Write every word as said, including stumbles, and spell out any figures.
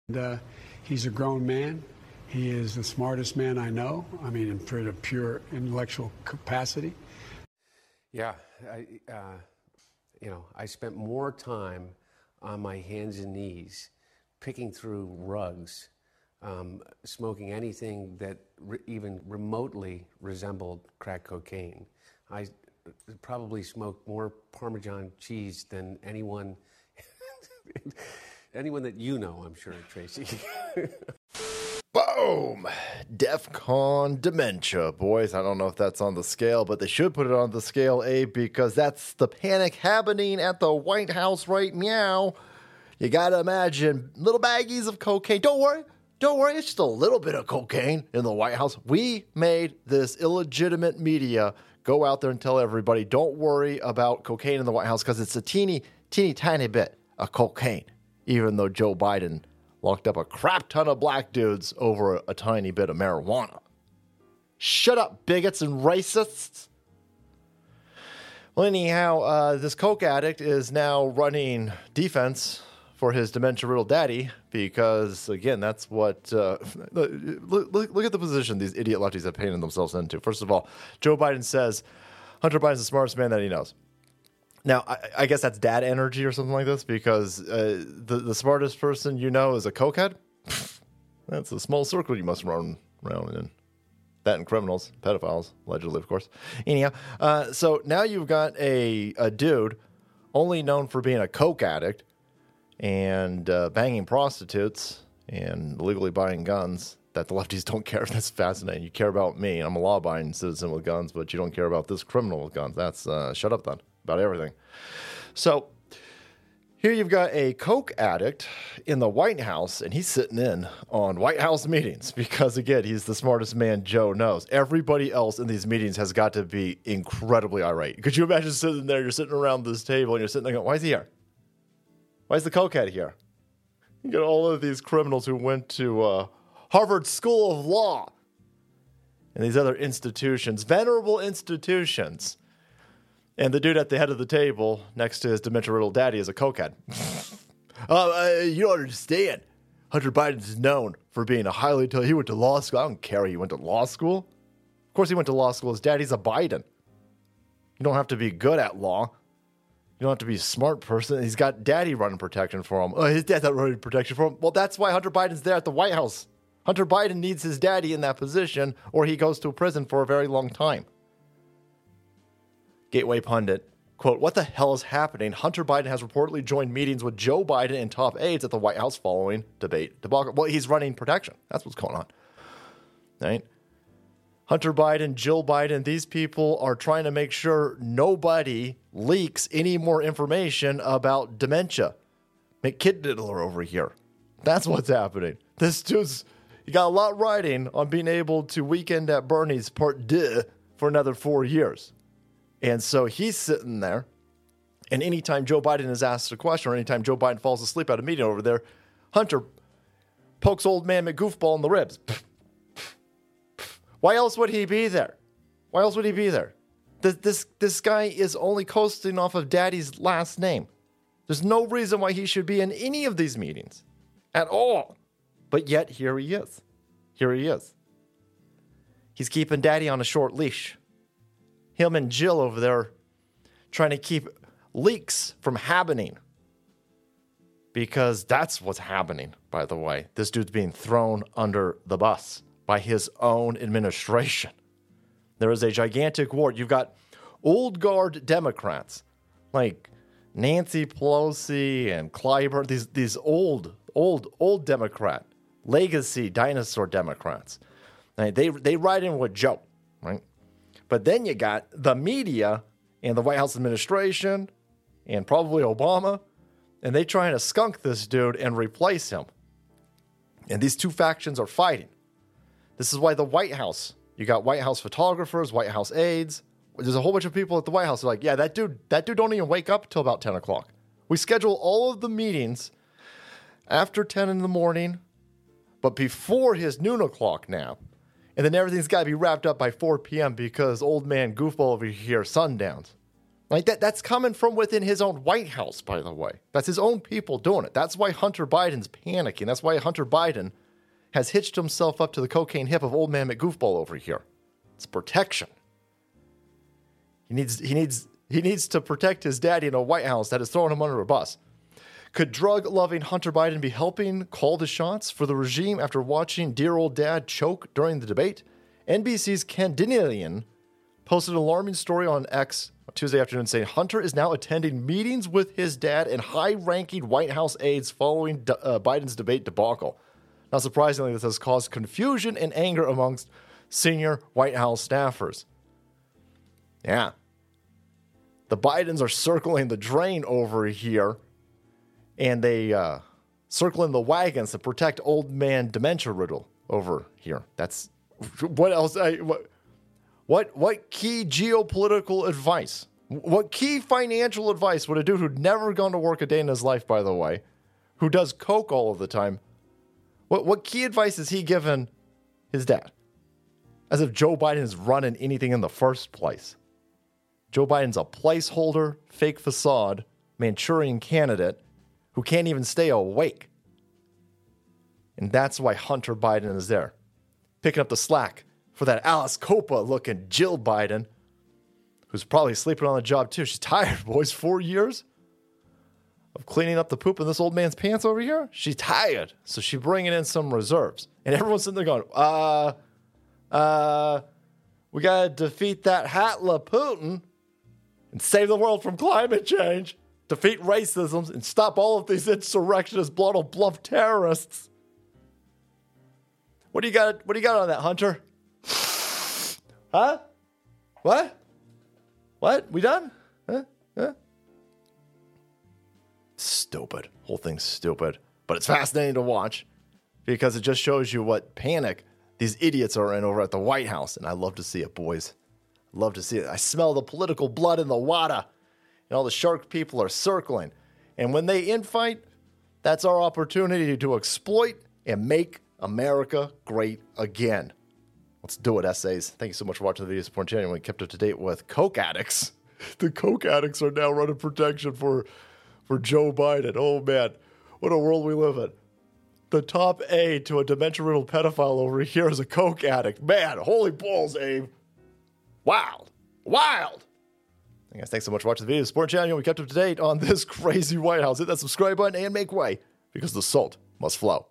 Uh, he's a grown man. He is the smartest man I know. I mean, in for the pure intellectual capacity. Yeah, I, uh, you know, I spent more time on my hands and knees picking through rugs, um, smoking anything that re- even remotely resembled crack cocaine. I probably smoked more Parmesan cheese than anyone, anyone that you know, I'm sure, Tracy. Boom! DEFCON dementia, boys. I don't know if that's on the scale, but they should put it on the scale, Abe, because that's the panic happening at the White House right now. You gotta imagine little baggies of cocaine. Don't worry. Don't worry. It's just a little bit of cocaine in the White House. We made this illegitimate media go out there and tell everybody, don't worry about cocaine in the White House because it's a teeny, teeny, tiny bit of cocaine, even though Joe Biden locked up a crap ton of black dudes over a, a tiny bit of marijuana. Shut up, bigots and racists. Well, anyhow, uh, this coke addict is now running defense for his dementia-riddled daddy because, again, that's what... Uh, look, look, look at the position these idiot lefties have painted themselves into. First of all, Joe Biden says Hunter Biden's the smartest man that he knows. Now, I, I guess that's dad energy or something like this because uh, the, the smartest person you know is a cokehead. That's a small circle you must run around in. That and criminals, pedophiles, allegedly, of course. Anyhow, uh, so now you've got a, a dude only known for being a coke addict and uh, banging prostitutes and illegally buying guns that the lefties don't care. That's fascinating. You care about me. I'm a law-abiding citizen with guns, but you don't care about this criminal with guns. That's uh, shut up then. About everything. So here you've got a coke addict in the White House, and he's sitting in on White House meetings because, again, he's the smartest man Joe knows. Everybody else in these meetings has got to be incredibly irate. Could you imagine sitting there, you're sitting around this table, and you're sitting there going, why is he here? Why is the cokehead here? You got all of these criminals who went to uh, Harvard School of Law and these other institutions, venerable institutions. And the dude at the head of the table next to his dementia-riddled daddy is a cokehead. uh, uh, you don't understand. Hunter Biden is known for being a highly intelligent. He went to law school. I don't care. He went to law school. Of course he went to law school. His daddy's a Biden. You don't have to be good at law. You don't have to be a smart person. He's got daddy running protection for him. Oh, his dad's not running protection for him. Well, that's why Hunter Biden's there at the White House. Hunter Biden needs his daddy in that position or he goes to prison for a very long time. Gateway Pundit, quote, what the hell is happening? Hunter Biden has reportedly joined meetings with Joe Biden and top aides at the White House following debate debacle. Well, he's running protection. That's what's going on. Right? Hunter Biden, Jill Biden, these people are trying to make sure nobody leaks any more information about dementia. McKiddler over here. That's what's happening. This dude's, he got a lot riding on being able to weekend at Bernie's part deux for another four years. And so he's sitting there, and anytime Joe Biden is asked a question or anytime Joe Biden falls asleep at a meeting over there, Hunter pokes old man McGoofball in the ribs. Why else would he be there? Why else would he be there? This, this, this guy is only coasting off of daddy's last name. There's no reason why he should be in any of these meetings at all. But yet, here he is. Here he is. He's keeping daddy on a short leash. Him and Jill over there trying to keep leaks from happening. Because that's what's happening, by the way. This dude's being thrown under the bus by his own administration. There is a gigantic war. You've got old guard Democrats like Nancy Pelosi and Clyburn, these, these old, old, old Democrat, legacy dinosaur Democrats. Right? They, they ride in with Joe, right? But then you got the media and the White House administration and probably Obama, and they trying to skunk this dude and replace him. And these two factions are fighting. This is why the White House, you got White House photographers, White House aides. There's a whole bunch of people at the White House who are like, yeah, that dude, that dude don't even wake up till about ten o'clock. We schedule all of the meetings after ten in the morning, but before his noon o'clock nap. And then everything's got to be wrapped up by four p.m. because old man goofball over here sundowns. Like that, that's coming from within his own White House, by the way. That's his own people doing it. That's why Hunter Biden's panicking. That's why Hunter Biden has hitched himself up to the cocaine hip of old man McGoofball over here. It's protection. He needs, he needs, he needs to protect his daddy in a White House that is throwing him under a bus. Could drug-loving Hunter Biden be helping call the shots for the regime after watching dear old dad choke during the debate? N B C's Ken Dinnian posted an alarming story on X Tuesday afternoon saying Hunter is now attending meetings with his dad and high-ranking White House aides following uh, Biden's debate debacle. Not surprisingly, this has caused confusion and anger amongst senior White House staffers. Yeah. The Bidens are circling the drain over here, and they uh, circling the wagons to protect old man dementia riddle over here. That's what else? I, what, what what key geopolitical advice? What key financial advice would a dude who'd never gone to work a day in his life, by the way, who does coke all of the time, what what key advice is he given his dad? As if Joe Biden is running anything in the first place. Joe Biden's a placeholder, fake facade, Manchurian candidate who can't even stay awake. And that's why Hunter Biden is there, picking up the slack for that Alice Copa-looking Jill Biden, who's probably sleeping on the job too. She's tired, boys. Four years of cleaning up the poop in this old man's pants over here. She's tired, so she's bringing in some reserves. And everyone's sitting there going, uh, uh, we got to defeat that Hatler Putin and save the world from climate change, defeat racism, and stop all of these insurrectionist, blood bluff terrorists. What do you got? What do you got on that, Hunter? Huh? What? What? We done? Huh? Huh? Stupid. Whole thing's stupid. But it's fascinating to watch because it just shows you what panic these idiots are in over at the White House. And I love to see it, boys. Love to see it. I smell the political blood in the water. And all the shark people are circling. And when they infight, that's our opportunity to exploit and make America great again. Let's do it, essays. Thank you so much for watching the video. Support channel. We kept up to date with coke addicts. The coke addicts are now running protection for, for Joe Biden. Oh, man. What a world we live in. The top aide to a dementia-riddled pedophile over here is a coke addict. Man, holy balls, Abe. Wild. Wild. Hey guys, thanks so much for watching the video. Support channel. We kept up to date on this crazy White House. Hit that subscribe button and make way because the salt must flow.